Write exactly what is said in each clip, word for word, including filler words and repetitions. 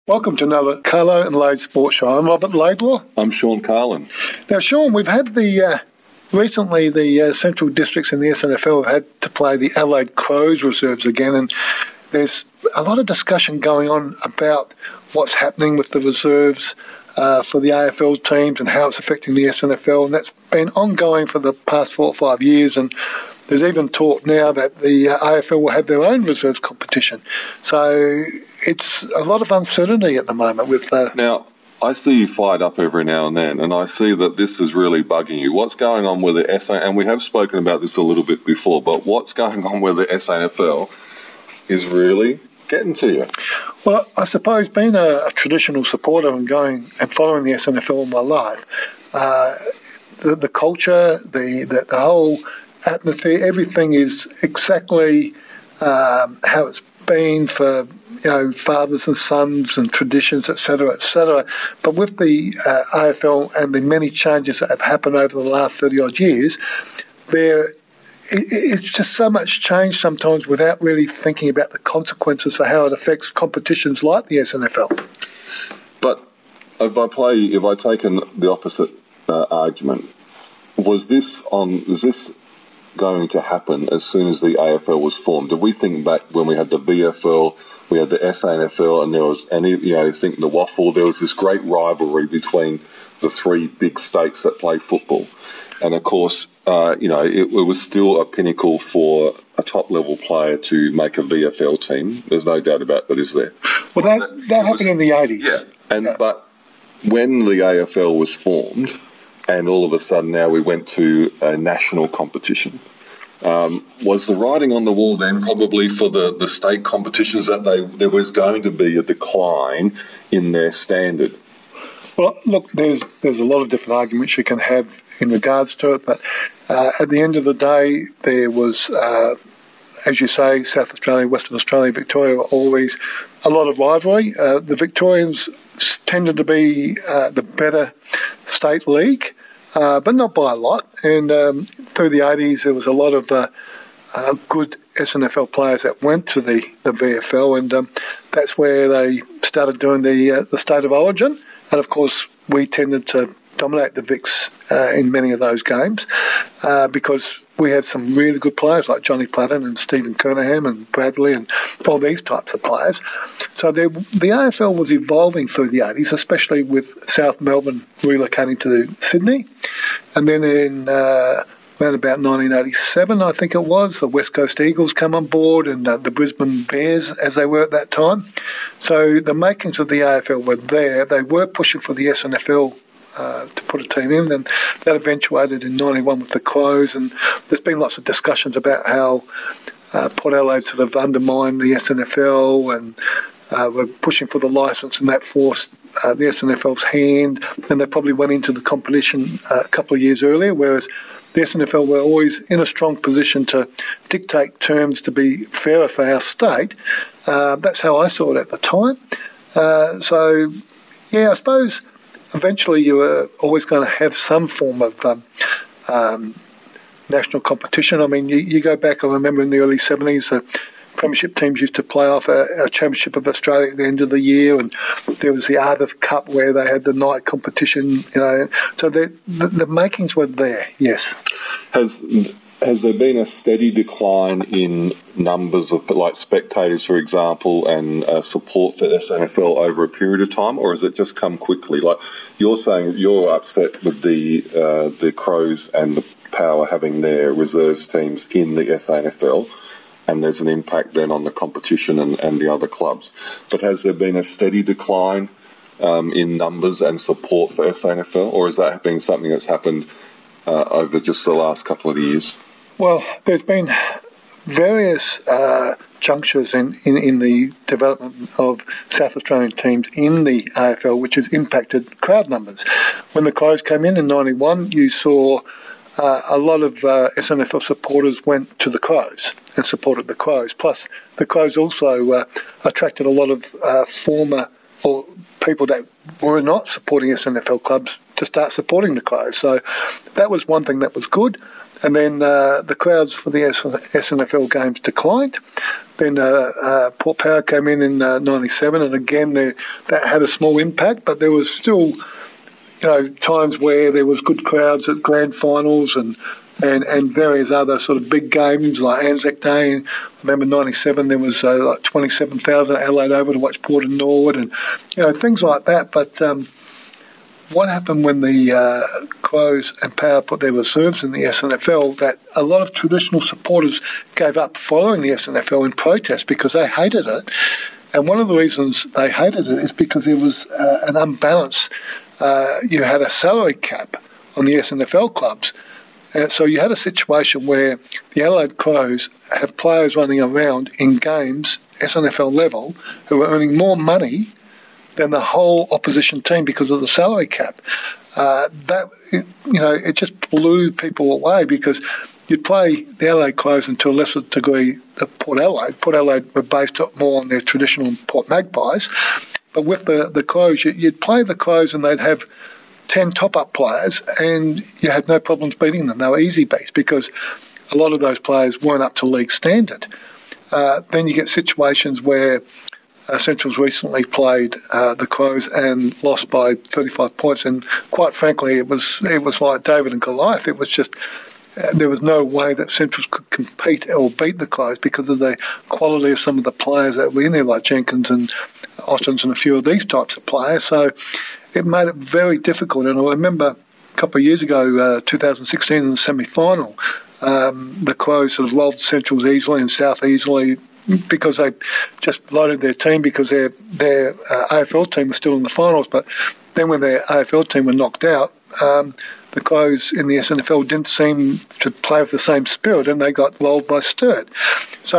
Welcome to another Carlo and Lade Sports Show. I'm Robert Laidlaw. I'm Sean Carlin. Now, Sean, we've had the, uh, recently the uh, Central Districts in the S N F L have had to play the Adelaide Crows reserves again, and there's a lot of discussion going on about what's happening with the reserves uh, for the A F L teams and how it's affecting the S N F L, and that's been ongoing for the past four or five years, and there's even talk now that the uh, A F L will have their own reserves competition. So it's a lot of uncertainty at the moment with... Uh, now, I see you fired up every now and then, and I see that this is really bugging you. What's going on with the S A N F L, and we have spoken about this a little bit before, but what's going on with the S A N F L is really getting to you. Well, I suppose being a, a traditional supporter and going and following the S N F L all my life, uh, the, the culture, the, the, the whole atmosphere, everything is exactly um, how it's been for, you know, fathers and sons and traditions, et cetera, et cetera. But with the uh, A F L and the many changes that have happened over the last thirty-odd years, there it, it's just so much change sometimes without really thinking about the consequences for how it affects competitions like the S N F L. But if I play, if I take an, the opposite uh, argument, was this on, was this going to happen as soon as the A F L was formed? If we think back when we had the V F L, we had the S A N F L, and there was, and you know, think the waffle, there was this great rivalry between the three big states that play football. And of course, uh, you know, it, it was still a pinnacle for a top-level player to make a V F L team. There's no doubt about that, is there? Well, that, that, that happened was, in the eighties. Yeah, and yeah. But when the A F L was formed, and all of a sudden now we went to a national competition, Um, was the writing on the wall then probably for the, the state competitions that they there was going to be a decline in their standard? Well, look, there's there's a lot of different arguments you can have in regards to it, but uh, at the end of the day, there was, uh, as you say, South Australia, Western Australia, Victoria were always a lot of rivalry. Uh, the Victorians tended to be uh, the better state league, Uh, but not by a lot. And um, through the eighties, there was a lot of uh, uh, good S N F L players that went to the, the V F L, and um, that's where they started doing the uh, the state of origin. And of course, we tended to dominate the Vics uh, in many of those games uh, because we had some really good players like Johnny Platten and Stephen Kernahan and Bradley and all these types of players. So the, the A F L was evolving through the eighties, especially with South Melbourne relocating to Sydney. And then in uh, around about nineteen eighty-seven, I think it was, the West Coast Eagles come on board and uh, the Brisbane Bears, as they were at that time. So the makings of the A F L were there. They were pushing for the S N F L Uh, to put a team in, and that eventuated in ninety-one with the Crows, and there's been lots of discussions about how uh, Port Adelaide sort of undermined the S N F L and uh, were pushing for the licence, and that forced uh, the S N F L's hand, and they probably went into the competition uh, a couple of years earlier, whereas the S N F L were always in a strong position to dictate terms to be fairer for our state. Uh, that's how I saw it at the time. Uh, so, yeah, I suppose eventually you were always going to have some form of um, um, national competition. I mean, you, you go back, I remember in the early seventies, the premiership teams used to play off a, a Championship of Australia at the end of the year, and there was the Arthur Cup where they had the night competition, you know. So the, the, the makings were there, yes. Has... Has there been a steady decline in numbers of, like, spectators, for example, and uh, support for S N F L over a period of time, or has it just come quickly? Like, you're saying you're upset with the uh, the Crows and the Power having their reserves teams in the S A N F L, and there's an impact then on the competition and, and the other clubs. But has there been a steady decline um, in numbers and support for S A N F L, or has that been something that's happened uh, over just the last couple of years? Well, there's been various uh, junctures in, in, in the development of South Australian teams in the A F L, which has impacted crowd numbers. When the Crows came in in ninety-one, you saw uh, a lot of uh, S N F L supporters went to the Crows and supported the Crows. Plus, the Crows also uh, attracted a lot of uh, former or people that were not supporting S N F L clubs to start supporting the Crows. So that was one thing that was good. And then uh, the crowds for the S N F L games declined. Then uh, uh, Port Power came in in uh, ninety-seven, and again they, that had a small impact, but there was still, you know, times where there was good crowds at grand finals and and, and various other sort of big games like Anzac Day. I remember ninety-seven there was uh, like twenty-seven thousand at Adelaide Oval to watch Port and Norwood, and you know, things like that. But um, what happened when the uh, Crows and Power put their reserves in the S N F L, that a lot of traditional supporters gave up following the S N F L in protest because they hated it. And one of the reasons they hated it is because there was uh, an unbalance. Uh, you had a salary cap on the S N F L clubs. Uh, so you had a situation where the Adelaide Crows have players running around in games, S N F L level, who are earning more money than the whole opposition team because of the salary cap. Uh, that, you know, it just blew people away because you'd play the Adelaide Crows and to a lesser degree the Port Adelaide. Port Adelaide were based more on their traditional Port Magpies. But with the, the Crows, you'd play the Crows and they'd have ten top-up players and you had no problems beating them. They were easy beats because a lot of those players weren't up to league standard. Uh, then you get situations where Uh, Central's recently played uh, the Crows and lost by thirty-five points, and quite frankly, it was it was like David and Goliath. It was just uh, there was no way that Centrals could compete or beat the Crows because of the quality of some of the players that were in there, like Jenkins and Austins and a few of these types of players. So it made it very difficult. And I remember a couple of years ago, uh, two thousand sixteen, in the semi-final, um, the Crows sort of rolled Centrals easily and South easily, because they just loaded their team because their their uh, A F L team was still in the finals. But then when their A F L team were knocked out, um, the Crows in the S N F L didn't seem to play with the same spirit, and they got rolled by Sturt. So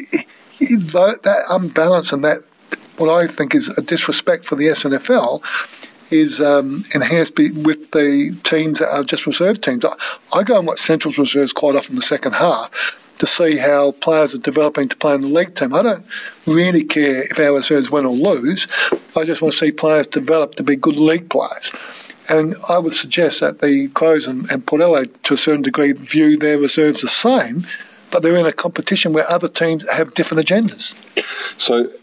that unbalance and that, what I think is a disrespect for the S N F L, is um, enhanced with the teams that are just reserve teams. I, I go and watch Central's reserves quite often in the second half to see how players are developing to play in the league team. I don't really care if our reserves win or lose. I just want to see players develop to be good league players. And I would suggest that the Crows and, and Port Adelaide, to a certain degree, view their reserves the same, but they're in a competition where other teams have different agendas. So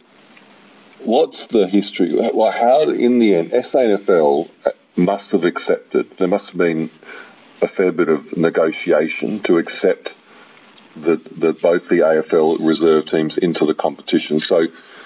what's the history? Well, how, in the end, S A N F L must have accepted, there must have been a fair bit of negotiation to accept that that both the A F L reserve teams into the competition. So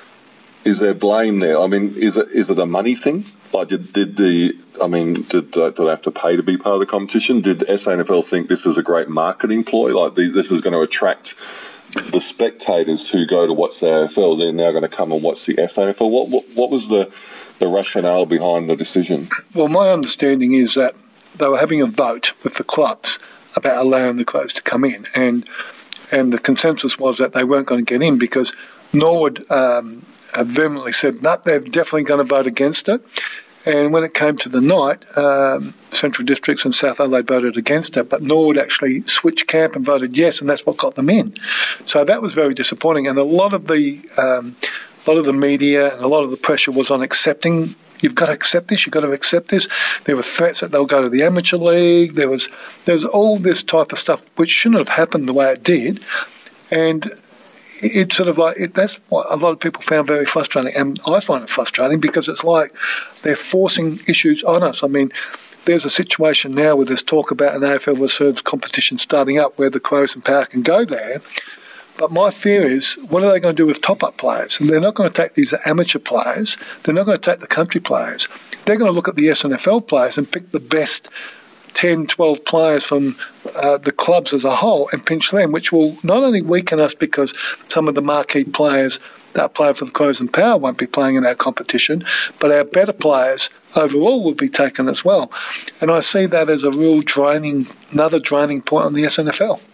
is there blame there? I mean, is it is it a money thing? Like, did, did the, I mean, did, uh, do they have to pay to be part of the competition? Did S A N F L think this is a great marketing ploy? Like, these, this is going to attract the spectators who go to watch the A F L, they're now going to come and watch the S A N F L. What, what, what was the, the rationale behind the decision? Well, my understanding is that they were having a vote with the clubs about allowing the Crows to come in, and and the consensus was that they weren't going to get in because Norwood um, vehemently said, no, they're definitely going to vote against it. And when it came to the night, um, Central Districts and South Adelaide voted against it, but Norwood actually switched camp and voted yes, and that's what got them in. So that was very disappointing, and a lot of the um, a lot of the media and a lot of the pressure was on accepting. You've got to accept this, you've got to accept this. There were threats that they'll go to the amateur league. There was there was all this type of stuff which shouldn't have happened the way it did. And it's sort of like, it, that's what a lot of people found very frustrating. And I find it frustrating because it's like they're forcing issues on us. I mean, there's a situation now where there's talk about an A F L reserves competition starting up where the Crows and Power can go there. But my fear is, what are they going to do with top-up players? And they're not going to take these amateur players. They're not going to take the country players. They're going to look at the S N F L players and pick the best ten, twelve players from uh, the clubs as a whole and pinch them, which will not only weaken us because some of the marquee players that play for the Crows and Power won't be playing in our competition, but our better players overall will be taken as well. And I see that as a real draining, another draining point on the S N F L.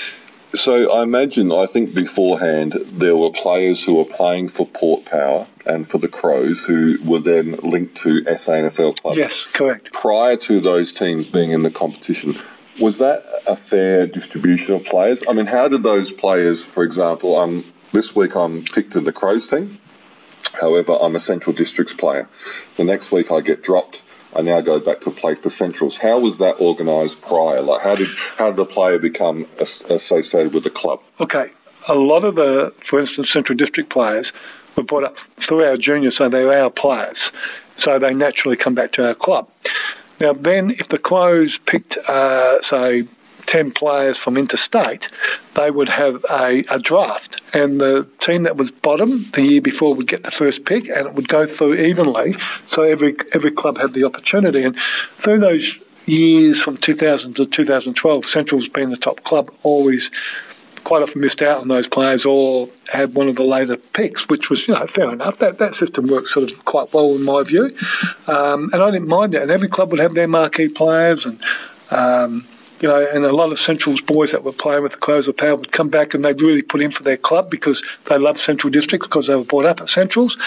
So I imagine, I think beforehand, there were players who were playing for Port Power and for the Crows who were then linked to S A N F L clubs. Yes, correct. Prior to those teams being in the competition, was that a fair distribution of players? I mean, how did those players, for example, um, this week I'm picked in the Crows team. However, I'm a Central Districts player. The next week I get dropped. I now go back to play for Centrals. How was that organised prior? Like, how did how did a player become as, associated with the club? Okay, a lot of the, for instance, Central District players were brought up through our juniors, so they were our players. So they naturally come back to our club. Now then, if the Crows picked, uh, say, ten players from interstate, they would have a, a draft, and the team that was bottom the year before would get the first pick, and it would go through evenly, so every every club had the opportunity. And through those years from two thousand to two thousand twelve, Central's been the top club, always quite often missed out on those players or had one of the later picks, which was, you know, fair enough. That that system works sort of quite well in my view, um, and I didn't mind that. And every club would have their marquee players, and um, you know, and a lot of Central's boys that were playing with the Crows or Power would come back and they'd really put in for their club because they loved Central District because they were brought up at Central's.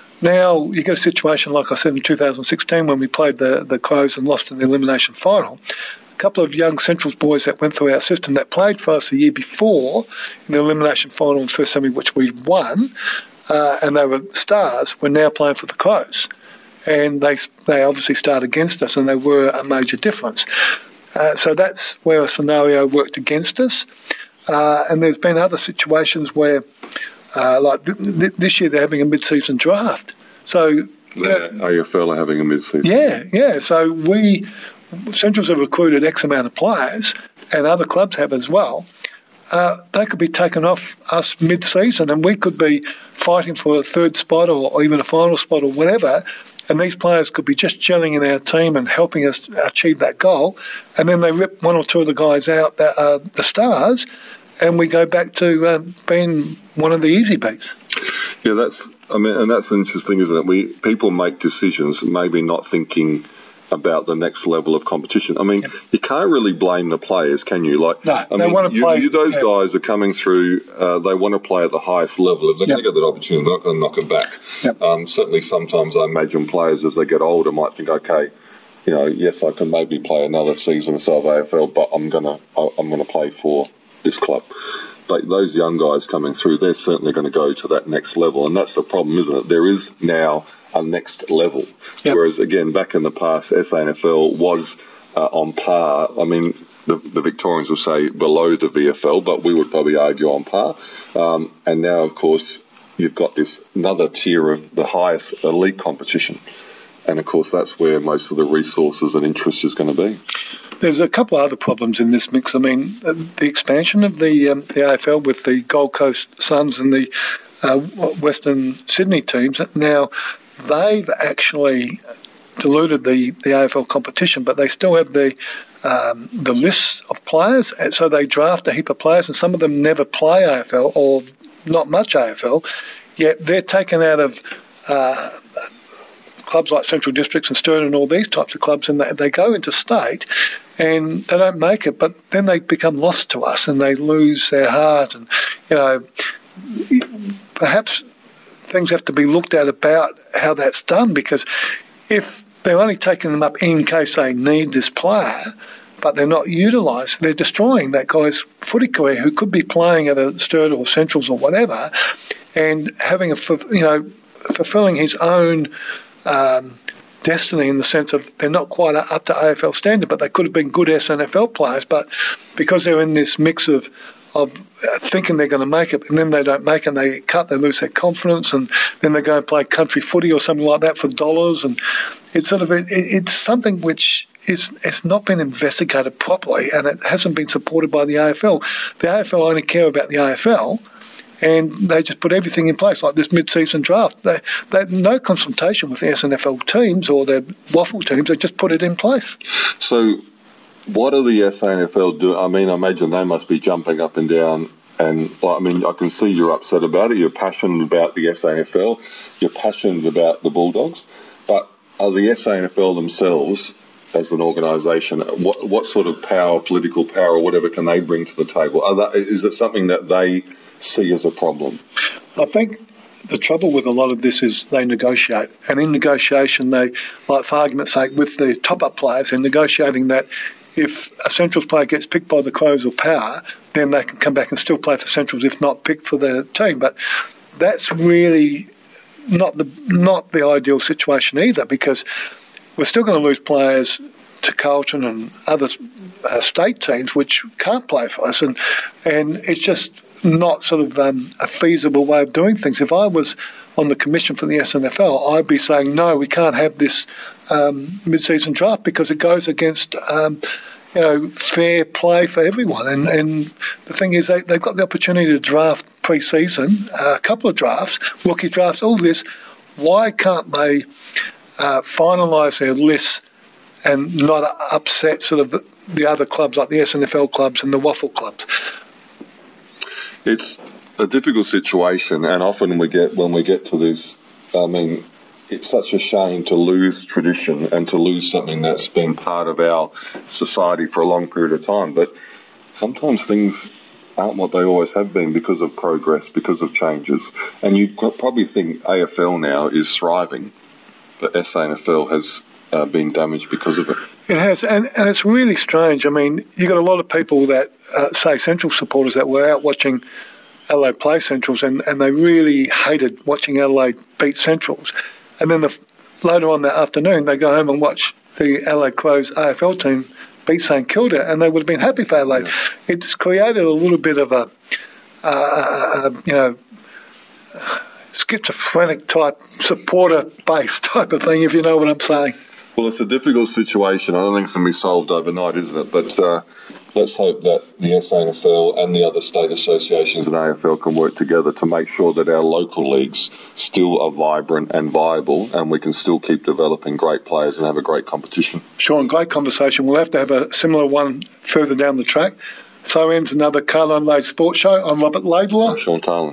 Now you get a situation like I said in two thousand sixteen when we played the the Crows and lost in the elimination final. A couple of young Central's boys that went through our system that played for us the year before in the elimination final and first semi, which we won, uh, and they were stars, were now playing for the Crows. And they they obviously started against us, and they were a major difference. Uh, so that's where a scenario worked against us. Uh, and there's been other situations where, uh, like th- th- this year, they're having a mid-season draft. So The A F L are having a mid-season. Yeah, yeah. So we, Centrals have recruited X amount of players, and other clubs have as well. Uh, they could be taken off us mid-season, and we could be fighting for a third spot or, or even a final spot or whatever. And these players could be just gelling in our team and helping us achieve that goal. And then they rip one or two of the guys out that are the stars, and we go back to uh, being one of the easy beats. Yeah, that's. I mean, and that's interesting, isn't it? We people make decisions, maybe not thinking about the next level of competition. I mean, yep. You can't really blame the players, can you? Like, no, I they mean, want to you, play. You, those yeah. guys are coming through. Uh, they want to play at the highest level. If they're yep. going to get that opportunity, they're not going to knock it back. Yep. Um, certainly, sometimes I imagine players as they get older might think, okay, you know, yes, I can maybe play another season or so of A F L, but I'm gonna I'm gonna play for this club. But those young guys coming through, they're certainly going to go to that next level, and that's the problem, isn't it? There is now a next level. Yep. Whereas, again, back in the past, S A N F L was uh, on par. I mean, the, the Victorians would say below the V F L, but we would probably argue on par. Um, and now, of course, you've got this another tier of the highest elite competition. And, of course, that's where most of the resources and interest is going to be. There's a couple of other problems in this mix. I mean, the expansion of the um, the A F L with the Gold Coast Suns and the uh, Western Sydney teams, now they've actually diluted the, the A F L competition, but they still have the um, the lists of players, and so they draft a heap of players, and some of them never play A F L or not much A F L, yet they're taken out of uh, clubs like Central Districts and Stern and all these types of clubs, and they, they go into state and they don't make it, but then they become lost to us and they lose their heart. And, you know, perhaps things have to be looked at about how that's done, because if they're only taking them up in case they need this player, but they're not utilised, they're destroying that guy's footy career who could be playing at a Sturt or Centrals or whatever, and having a, you know, fulfilling his own um, destiny in the sense of they're not quite up to A F L standard, but they could have been good S N F L players, but because they're in this mix of of thinking they're going to make it, and then they don't make it, and they cut, they lose their confidence, and then they go and play country footy or something like that for dollars, and it's sort of it, it's something which is it's not been investigated properly, and it hasn't been supported by the A F L. The A F L only care about the A F L, and they just put everything in place, like this mid-season draft. They they had no consultation with the S N F L teams or their waffle teams. They just put it in place. So what are the S A N F L doing? I mean, I imagine they must be jumping up and down. And, I mean, I can see you're upset about it. You're passionate about the S A N F L. You're passionate about the Bulldogs. But are the S A N F L themselves, as an organisation, what what sort of power, political power or whatever, can they bring to the table? Are they, is it something that they see as a problem? I think the trouble with a lot of this is they negotiate. And in negotiation, they, like for argument's sake, with the top-up players, they're negotiating that if a Centrals player gets picked by the Crows or Power, then they can come back and still play for Centrals if not picked for the team. But that's really not the not the ideal situation either, because we're still going to lose players to Carlton and other uh, state teams which can't play for us, and and it's just not sort of um, a feasible way of doing things. If I was on the commission for the S N F L, I'd be saying, no, we can't have this um, mid-season draft because it goes against um, you know, fair play for everyone. And, and the thing is, they, they've got the opportunity to draft pre-season, uh, a couple of drafts, rookie drafts, all this. Why can't they uh, finalise their lists and not upset sort of the, the other clubs like the S N F L clubs and the waffle clubs? It's a difficult situation, and often we get when we get to this, I mean, it's such a shame to lose tradition and to lose something that's been part of our society for a long period of time. But sometimes things aren't what they always have been because of progress, because of changes. And you probably think A F L now is thriving, but S A N F L has uh, been damaged because of it. It has, and, and it's really strange. I mean, you've got a lot of people that, uh, say, Central supporters that were out watching Adelaide play Centrals, and, and they really hated watching Adelaide beat Centrals. And then the, later on that afternoon, they go home and watch the Adelaide Crows A F L team beat St Kilda, and they would have been happy for Adelaide. Yeah. It's created a little bit of a, uh, uh, you know, schizophrenic type supporter base type of thing, if you know what I'm saying. Well, it's a difficult situation. I don't think it's going to be solved overnight, isn't it? But uh, let's hope that the S A N F L and the other state associations and A F L can work together to make sure that our local leagues still are vibrant and viable, and we can still keep developing great players and have a great competition. Sean, great conversation. We'll have to have a similar one further down the track. So ends another Carlo and Lade Sports Show. I'm Robert Laidlaw. I'm Sean Tarlin.